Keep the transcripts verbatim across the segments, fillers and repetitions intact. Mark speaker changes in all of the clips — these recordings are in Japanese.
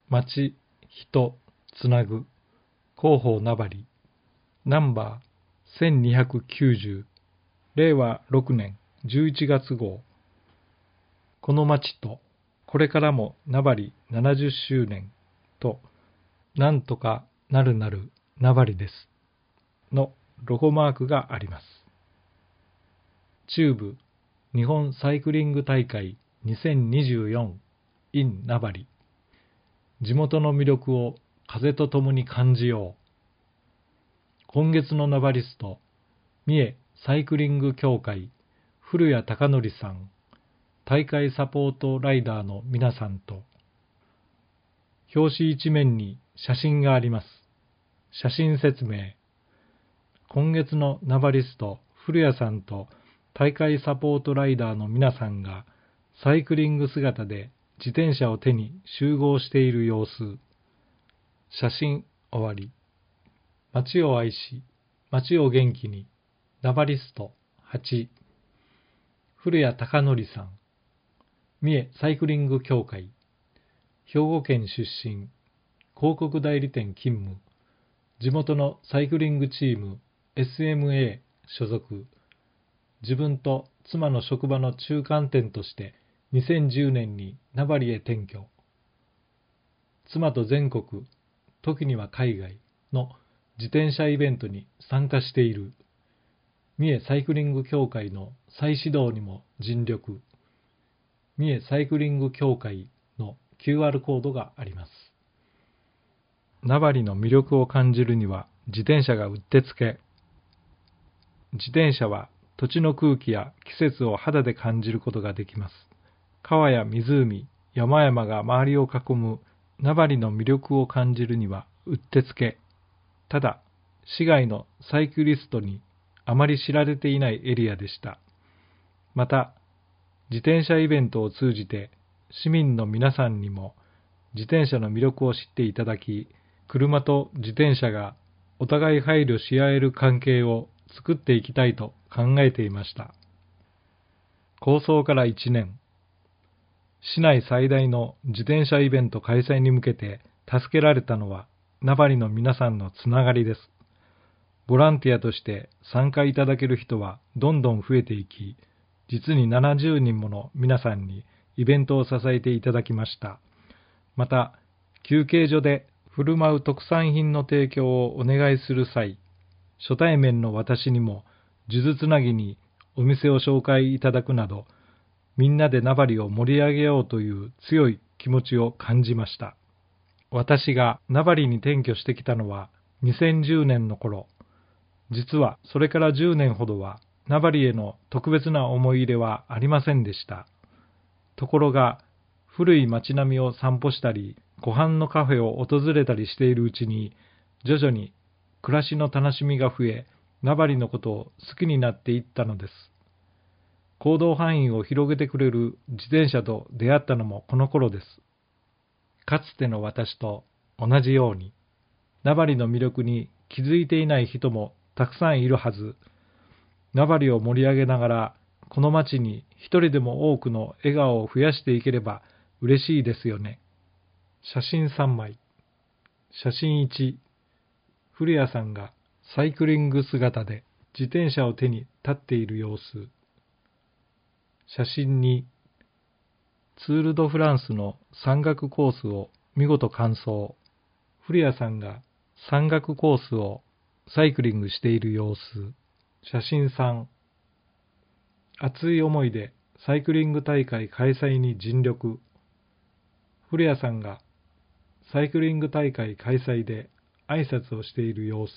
Speaker 1: 町、人、つなぐ、広報名張、ナンバーせんにひゃくきゅうじゅう、れいわろくねんじゅういちがつ号。この町と、これからも名張ななじゅっしゅうねんと、なんとかなるなる名張ですのロゴマークがあります。中部日本サイクリング大会にせんにじゅうよん in 名張。地元の魅力を風とともに感じよう。今月の名張リスト、三重サイクリング協会古谷貴則さん、大会サポートライダーの皆さんと、表紙一面に写真があります。写真説明。今月の名張リスト、古谷さんと大会サポートライダーの皆さんがサイクリング姿で自転車を手に集合している様子。写真終わり。街を愛し、街を元気に。名張リストはち。古谷貴則さん。三重サイクリング協会。兵庫県出身。広告代理店勤務。地元のサイクリングチーム エスエムエー 所属。自分と妻の職場の中間点としてにせんじゅうねんに名張へ転居。妻と全国、時には海外の自転車イベントに参加している。三重サイクリング協会の再始動にも尽力。三重サイクリング協会の キューアール コードがあります。名張の魅力を感じるには自転車がうってつけ。自転車は土地の空気や季節を肌で感じることができます。川や湖、山々が周りを囲む名張の魅力を感じるにはうってつけ。ただ、市外のサイクリストにあまり知られていないエリアでした。また、自転車イベントを通じて市民の皆さんにも自転車の魅力を知っていただき、車と自転車がお互い配慮し合える関係を作っていきたいと考えていました。構想からいちねん、市内最大の自転車イベント開催に向けて助けられたのは名張の皆さんのつながりです。ボランティアとして参加いただける人はどんどん増えていき、実にななじゅうにんもの皆さんにイベントを支えていただきました。また、休憩所で振る舞う特産品の提供をお願いする際、初対面の私にも数珠つなぎにお店を紹介いただくなど、みんなで名張を盛り上げようという強い気持ちを感じました。私が名張に転居してきたのはにせんじゅうねんの頃。実はそれからじゅうねんほどは名張への特別な思い入れはありませんでした。ところが、古い街並みを散歩したり、湖畔のカフェを訪れたりしているうちに、徐々に暮らしの楽しみが増え、名張のことを好きになっていったのです。行動範囲を広げてくれる自転車と出会ったのもこの頃です。かつての私と同じように、名張の魅力に気づいていない人もたくさんいるはず。名張を盛り上げながら、この街に一人でも多くの笑顔を増やしていければ嬉しいですよね。写真さんまい。写真いち。古谷さんがサイクリング姿で自転車を手に立っている様子。写真に、ツール・ド・フランスの山岳コースを見事完走。古谷さんが山岳コースをサイクリングしている様子。写真さん。熱い思いでサイクリング大会開催に尽力。古谷さんがサイクリング大会開催で挨拶をしている様子。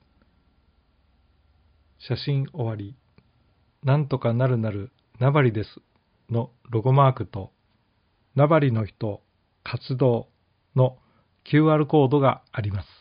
Speaker 1: 写真終わり。なんとかなるなる名張ですのロゴマークと、名張の人活動の キューアール コードがあります。